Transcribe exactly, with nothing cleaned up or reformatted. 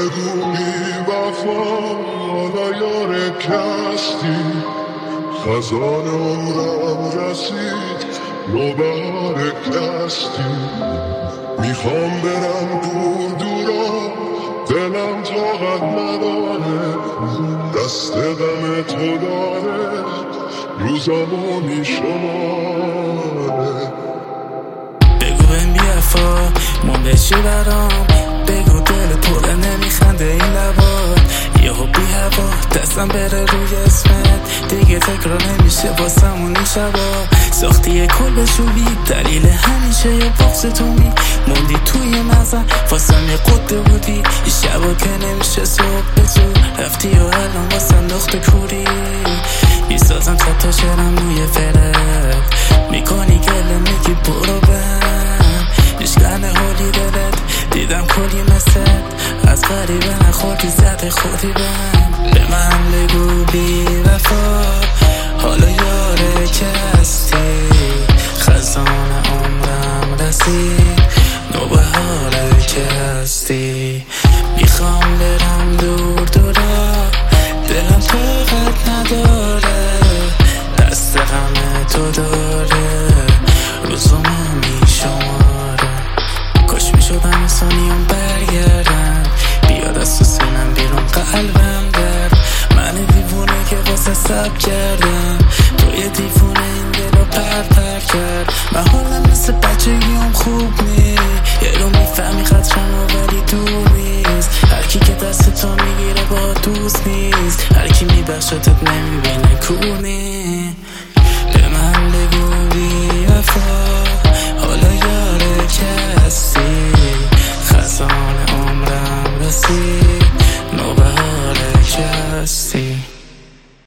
بگو بی وفا حالا یار کستی. خزان عمرم رسید نوبهار کستی. میخوام برم دور دورا دلم طاقت نداره. دست غم تو داره روزامو میشماره. بگو بهم بیافا مونده چی برام. بگو دل پره نمیخنده این لبات. یهو بی هوا دستم بره روی اسمت. دیگه تکرار نمیشه واسمون این شبا. ساختی یه کل بشوبی دلیل همیشه یه بغض تو می موندی توی مغزم. واسم یه قده بودی این شبا که نمیشه صبح به تو رفتی و الان واسم نقطه کوری. میسازم صد تا شعرم روی فرد. میکنی گله میگی برو بهم. میشکنه حالی دلت دیدم کلی مثل از غریبه نخوردی زده خودی بهم. به من بگو بی وفا حالا یاره کستی. خزان عمرم رسید نوبهار کستی. میخوام برم دور دورا دلم طاقت نداره. دست غم تو داره روزامو میشماره. کاش میشدم انسانیام برگردم بیاد از تو سینم بیرون قلبم درد. من دیوونه که واسه سب کردم تو یه دیوونه این دلو پر پر کرد. من حالم مثل بچگیام خوب نی یه رو میفهمی خطرمو ولی دور نیست. هرکی که دست تو میگیره با دوست نیست. هرکی میبخشتت نمیبینه کونی. به من بگو بی وفا حالا یاره کستی. خزان عمرم رسید نوبهار کستی.